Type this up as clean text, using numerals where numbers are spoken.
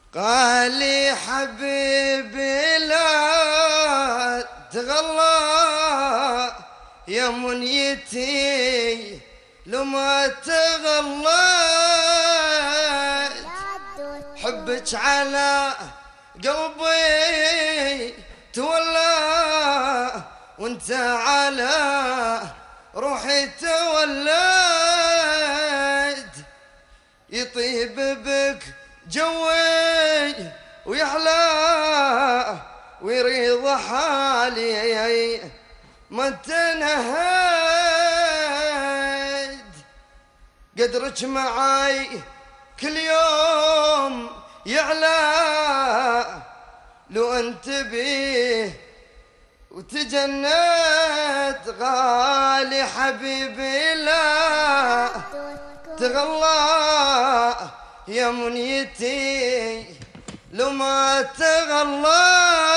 قال لي حبيبي لا تغلى يا منيتي لما تغليت حبك على قلبي تولى وانت على روحي توليت يطيب بك جوي ويحلى ويريض حالي ما تنهيت قدرك معاي كل يوم يعلى لو انت بيه وتجنت غالي حبيبي لا تغلى يا منيتي لو ما تغلى